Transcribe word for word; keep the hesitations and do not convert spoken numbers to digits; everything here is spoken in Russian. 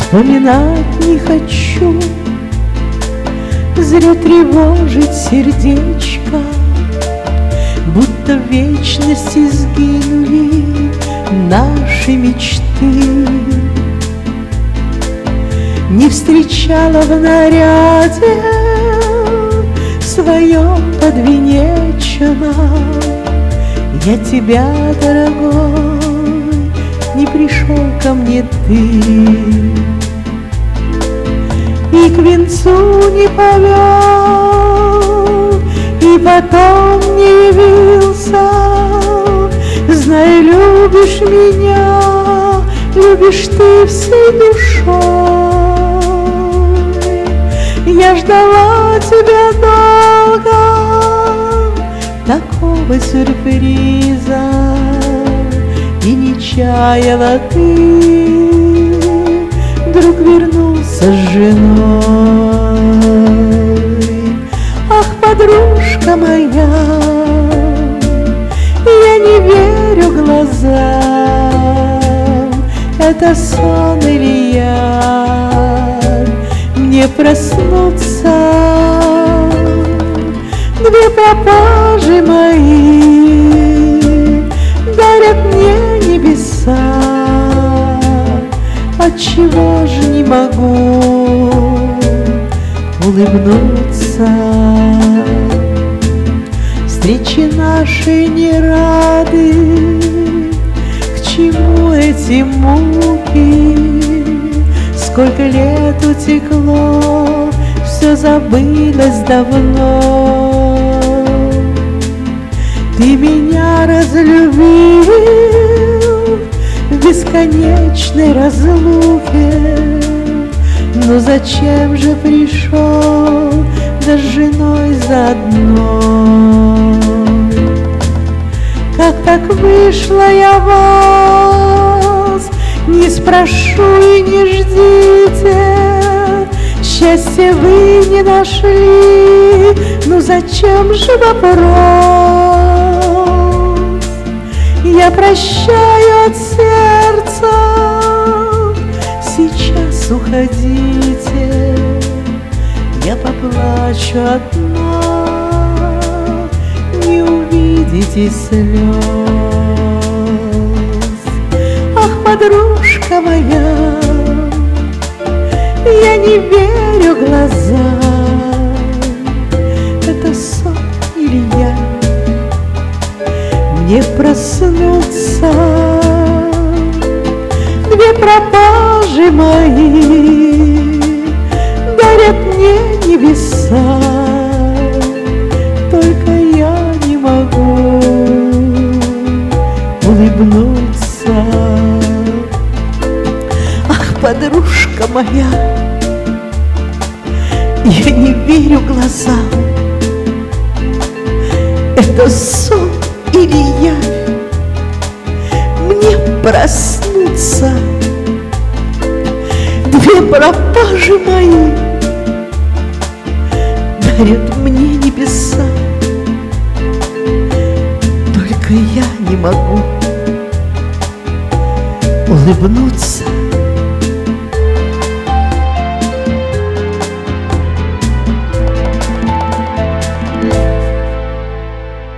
Вспоминать не хочу, зря тревожить сердечко, будто в вечности сгинули наши мечты. Не встречала в наряде своем подвенечном я тебя, дорогой, не пришел ко мне ты. И к венцу не повел, и потом не явился. Знай, любишь меня, любишь ты всей душой. Я ждала тебя долго, такого сюрприза, и не чаяла ты вдруг вернулся с женой. Ах, подружка моя, я не верю глазам, это сон или яд, мне проснуться. Две пропажи мои дарят мне небеса, отчего же не могу улыбнуться? Встречи наши не рады, к чему эти муки? Сколько лет утекло, все забылось давно. Ты меня разлюбил в бесконечной разлуке, но зачем же пришел, да с женой заодно? Как так вышло, я вас не спрошу и не ждите. Счастье вы не нашли, ну зачем же вопрос? Я прощаю от сердца, сейчас уходите, я поплачу одна, не увидите слез. Ах, подружка моя, я не верю глазам, это сон или я? Мне проснуться. Две пропажи мои дарят мне небеса, только я не могу улыбнуться. Ах, подружка моя, я не верю глазам, это сон или явь? Мне проснуться. Две пропажи мои дарят мне небеса, только я не могу улыбнуться.